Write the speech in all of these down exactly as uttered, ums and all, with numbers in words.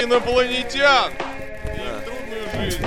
инопланетян и их трудную жизнь.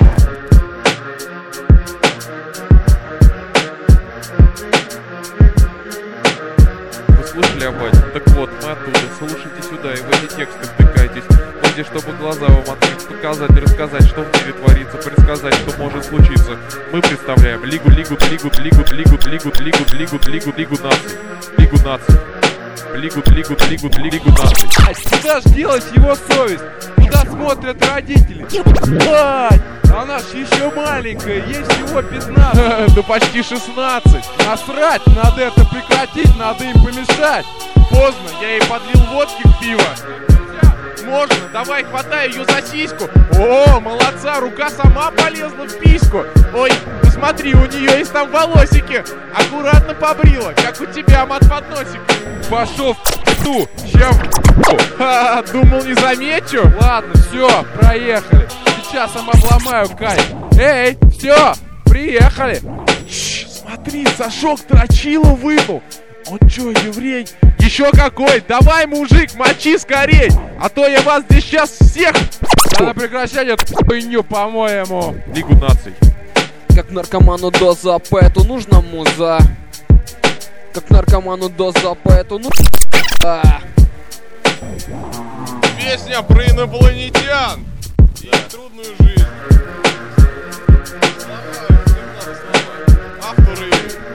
Вы слышали об этом? Так вот, мы оттуда. Слушайте сюда и в эти тексты втыкайтесь. Вроде, чтобы глаза вам открыть, показать и рассказать, что в мире творится, предсказать, что может случиться. Мы представляем Лигу, Лигу, Лигу, Лигу, Лигу, Лигу, Лигу, Лигу, Лигу, Лигу наций. Лигу наций. Лигу, Лигу, Лигу, Лигу наций. Куда ж делась его совесть? Куда смотрят родители? Бать! Она ж еще маленькая, ей всего пятнадцать. Да почти шестнадцать. Насрать, надо это прекратить, надо им помешать. Поздно, я ей подлил водки в пиво. Можно, давай, хватай ее за сиську. О, молодца, рука сама полезла в письку. Ой, посмотри, у нее есть там волосики. Аккуратно побрила, как у тебя, мат, под носик. Пошел в ту, чем? Ха, думал, не замечу. Ладно, все, проехали. Сейчас сам обломаю кайф. Эй, все, приехали. Шш, смотри, Сашок Трочилу вынул. Он чё, еврей? Еще какой? Давай, мужик, мочи скорей, а то я вас здесь сейчас всех... Надо прекращать эту хуйню, по-моему. Лигу наций. Как наркоману доза, поэту нужна муза. Как наркоману доза, поэту нужна... Песня про инопланетян и их трудную жизнь. Авторы...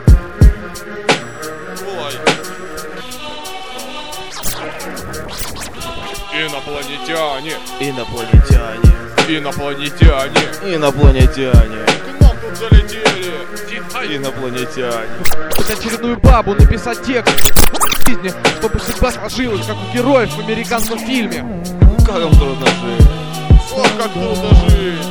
Инопланетяне, Инопланетяне, инопланетяне, инопланетяне, к нам тут залетели. инопланетяне. Под очередную бабу написать текст в жизни, чтобы судьба сложилась, как у героев в американском фильме. Как им трудно жить. Ох, как трудно жить.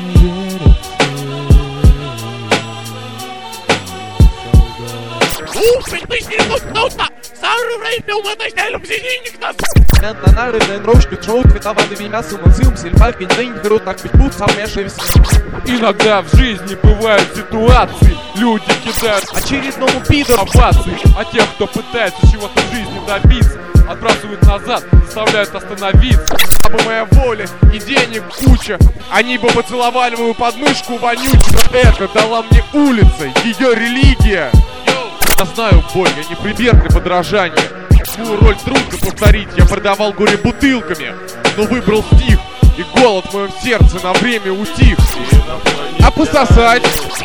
Иногда в жизни бывают ситуации, люди кидают очередному пидору овации, а тех, кто пытается чего-то в жизни добиться, отбрасывают назад, заставляют остановиться. А бы моя воля и денег куча, они бы поцеловали мою подмышку вонючую. Это дала мне улица, ее религия. Я знаю боль, я не пример для подражания. Свою роль трудно повторить, я продавал горе бутылками, но выбрал стих, и голод в моем сердце на время утих. А пососать?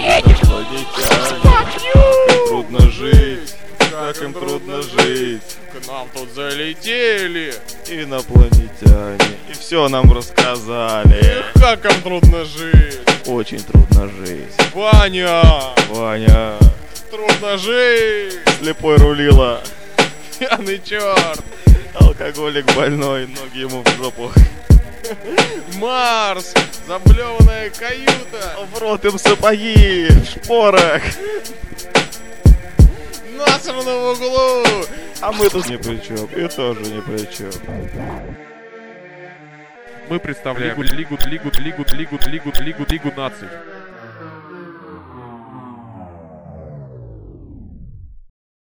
Как им трудно жить, как им трудно жить. К нам тут залетели Инопланетяне, и все нам рассказали. Как им трудно жить. Очень трудно жить. Ваня, Ваня, трудно жить. слепой рулила, Пьяный черт. алкоголик больной, ноги ему в жопу. Марс, заблеванная каюта. В рот им сапоги, в шпорах. Насрано в углу. А мы тут ни при чем, и тоже ни при чем. Мы представляем Лигу, Лигу, Лигу, Лигу, Лигу, Лигу, Лигу, Лигу наций.